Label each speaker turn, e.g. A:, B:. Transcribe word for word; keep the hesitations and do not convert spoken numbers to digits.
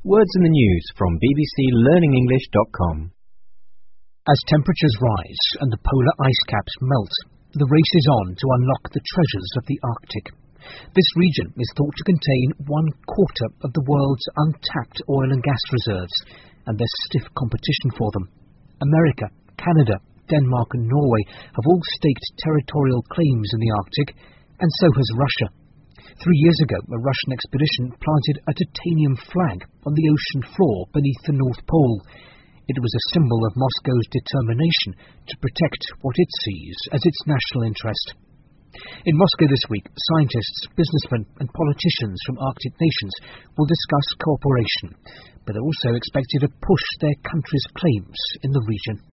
A: Words in the news from b b c learning english dot com.
B: As temperatures rise and the polar ice caps melt, the race is on to unlock the treasures of the Arctic. This region is thought to contain one quarter of the world's untapped oil and gas reserves, and there's stiff competition for them. America, Canada, Denmark and Norway have all staked territorial claims in the Arctic, and so has Russia. Three years ago, a Russian expedition planted a titanium flag on the ocean floor beneath the North Pole. It was a symbol of Moscow's determination to protect what it sees as its national interest. In Moscow this week, scientists, businessmen and politicians from Arctic nations will discuss cooperation, but they're also expected to push their country's claims in the region.